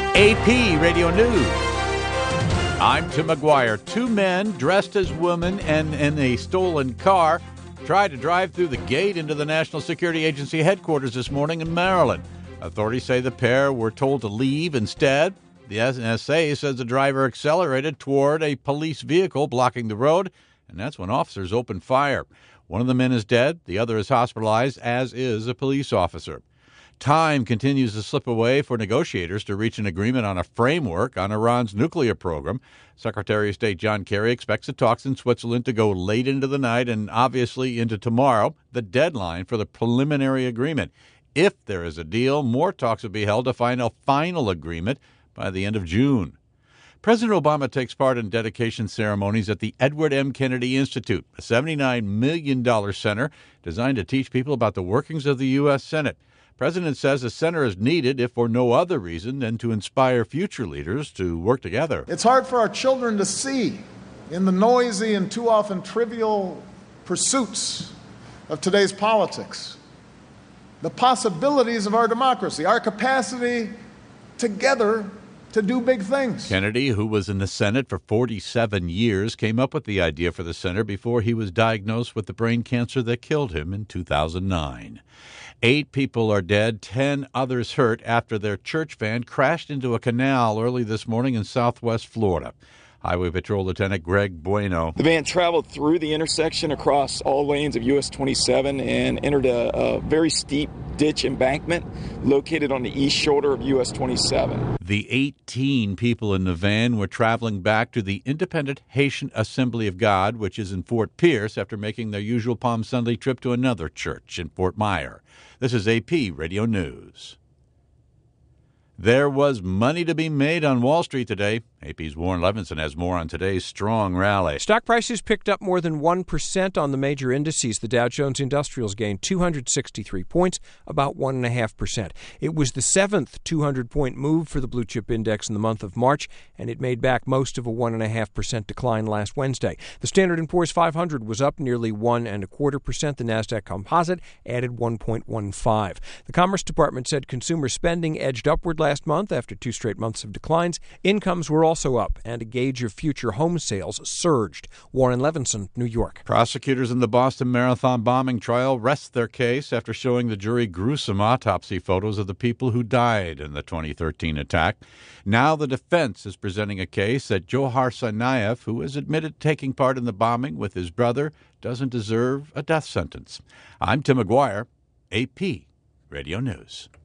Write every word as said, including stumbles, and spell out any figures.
A P Radio News. I'm Tim McGuire. Two men dressed as women and in a stolen car tried to drive through the gate into the National Security Agency headquarters this morning in Maryland. Authorities say the pair were told to leave instead. The N S A says the driver accelerated toward a police vehicle blocking the road, and that's when officers opened fire. One of the men is dead. The other is hospitalized, as is a police officer. Time continues to slip away for negotiators to reach an agreement on a framework on Iran's nuclear program. Secretary of State John Kerry expects the talks in Switzerland to go late into the night and obviously into tomorrow, the deadline for the preliminary agreement. If there is a deal, more talks will be held to find a final agreement by the end of June. President Obama takes part in dedication ceremonies at the Edward M. Kennedy Institute, a seventy-nine million dollars center designed to teach people about the workings of the U S. Senate. The president says the center is needed, if for no other reason than to inspire future leaders to work together. It's hard for our children to see in the noisy and too often trivial pursuits of today's politics the possibilities of our democracy, our capacity together to do big things. Kennedy, who was in the Senate for forty-seven years, came up with the idea for the center before he was diagnosed with the brain cancer that killed him in two thousand nine. Eight people are dead, ten others hurt after their church van crashed into a canal early this morning in southwest Florida. Highway Patrol Lieutenant Greg Bueno. The van traveled through the intersection across all lanes of U S twenty-seven and entered a, a very steep ditch embankment located on the east shoulder of U S twenty-seven. The eighteen people in the van were traveling back to the Independent Haitian Assembly of God, which is in Fort Pierce, after making their usual Palm Sunday trip to another church in Fort Myer. This is A P Radio News. There was money to be made on Wall Street today. A P's Warren Levinson has more on today's strong rally. Stock prices picked up more than one percent on the major indices. The Dow Jones Industrials gained two hundred sixty-three points, about one point five percent. It was the seventh two hundred point move for the blue chip index in the month of March, and it made back most of a one point five percent decline last Wednesday. The Standard and Poor's five hundred was up nearly one and a quarter percent. The Nasdaq Composite added one point one five. The Commerce Department said consumer spending edged upward last month after two straight months of declines. Incomes were also up, and a gauge of future home sales surged. Warren Levinson, New York. Prosecutors in the Boston Marathon bombing trial rest their case after showing the jury gruesome autopsy photos of the people who died in the twenty thirteen attack. Now the defense is presenting a case that Johar Tsarnaev, who has admitted taking part in the bombing with his brother, doesn't deserve a death sentence. I'm Tim McGuire, A P Radio News.